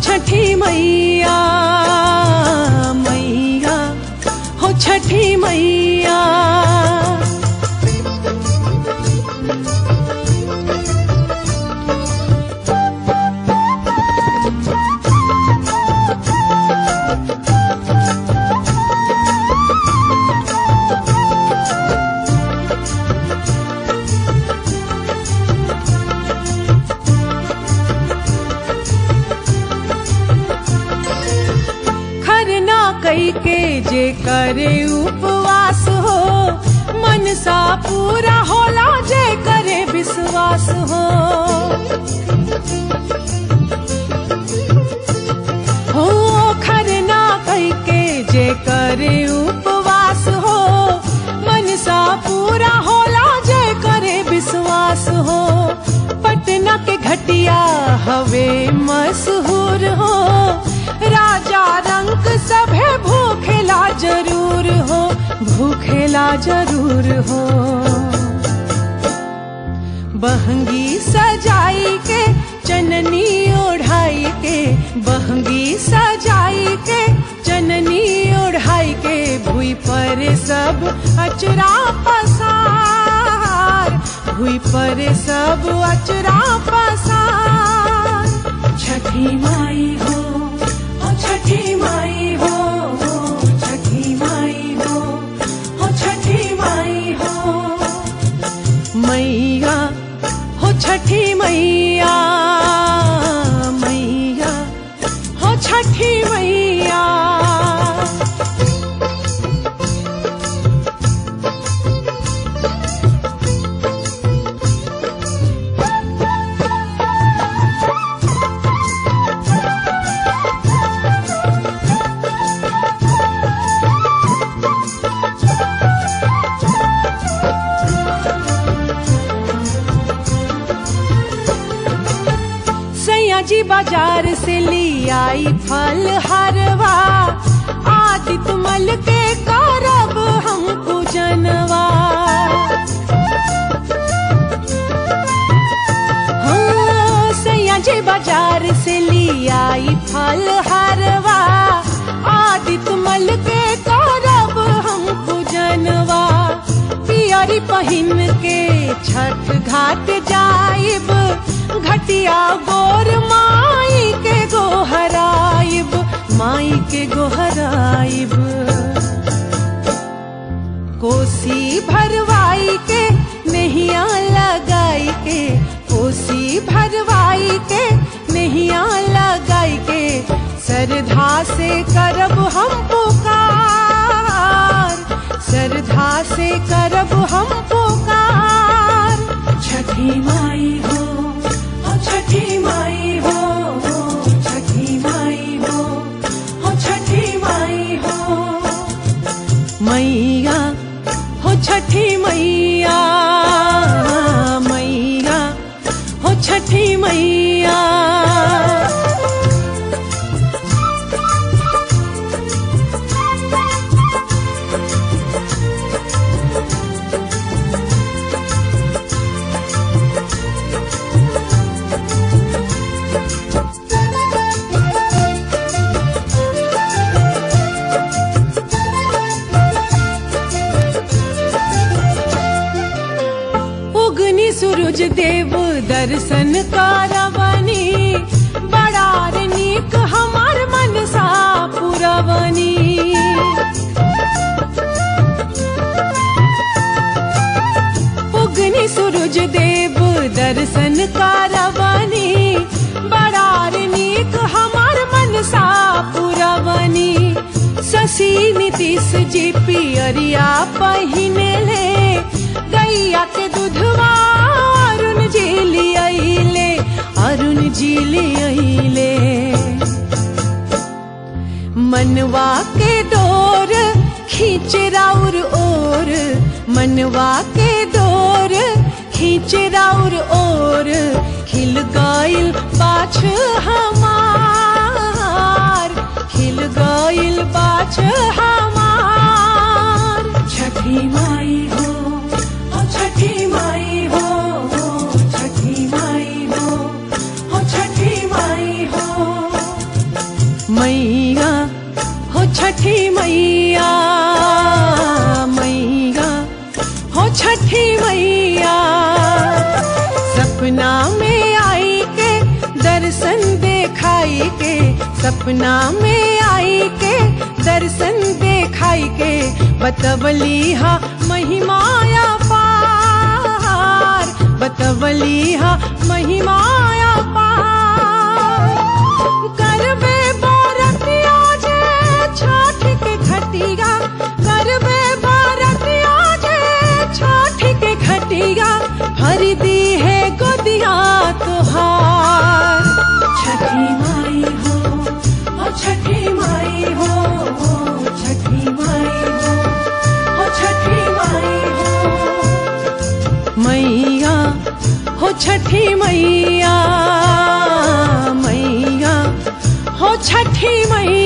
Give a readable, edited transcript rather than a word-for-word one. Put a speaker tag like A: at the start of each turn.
A: छठी मैया मैया हो छठी मैया। कई के जे करे उपवास हो मनसा पूरा होला जे करे विश्वास हो। हो खरना कई के जे करे उपवास हो मनसा पूरा होला जे करे विश्वास हो। पटना के घटिया हवे मशहूर हो राजा रंग सभे भूखेला जरूर हो भूखेला जरूर हो। बहंगी सजाई के चननी ओढ़ाई के बहंगी सजाई के चननी ओढ़ाई के भुई पर सब अचरा पसार भुई पर सब अचरा पसार। छठी माई हो छठी माई हो छठी माई हो छठी माई हो मैया हो छठी मैया मैया हो छठी मैया। जी बाजार से ली आई फल हरवा आदित मल के करब हम पूजनवा। हाँ सैया जी बाजार से ली आई फल हरवा आदित मल के करब हम पूजनवा। पियरी पहिन के छठ घाट जाइब घटिया गोर माई के गोहराइब माई के गोहराइब। कोसी भरवाई के नैया लगाई के कोसी भरवाई के नैया लगाई के श्रद्धा से करब हम पुकार श्रद्धा से करब हम पुकार। छठी माई हो छठी माई हो छठी माई हो छठी माई हो मैया हो छठी मैया मैया हो छठी मैया। सूरज देव दर्शन करवनी बड़ा नीक हमार मनसा पुरवनी। उगनी सूरज देव दर्शन करवनी बड़ा नीक हमार मनसा पुरवनी। शशि नीतीश जी पियरिया पहिने ले गैया के दूधवा अरुण जी लियाइले अरुण जी लियाइले। मनवा के डोर खींच राउर ओर मनवा के डोर खींच राउर ओर खिल गइल बाछ हमार खिल गइल बाछ हमार। छठी माई हो छठी माई हो छठी माई हो छठी माई हो मैया हो छठी मैया, मैया हो छठी मैया। सपना में आई के दर्शन देखाई के, सपना में आई के दर्शन देखाई के, बतवली हा महिमाया पार, बतवली हा महिमाया पार। करबे बारतिया जे छठ के घटिया, करबे बारतिया जे छठ के घटिया, भर दी है गोदिया तुहार। छठी माई हो, ओ छठी माई हो, छठी माई हो, ओ छठी माई हो। मैया हो छठी मैया, मैया हो छठी मैया।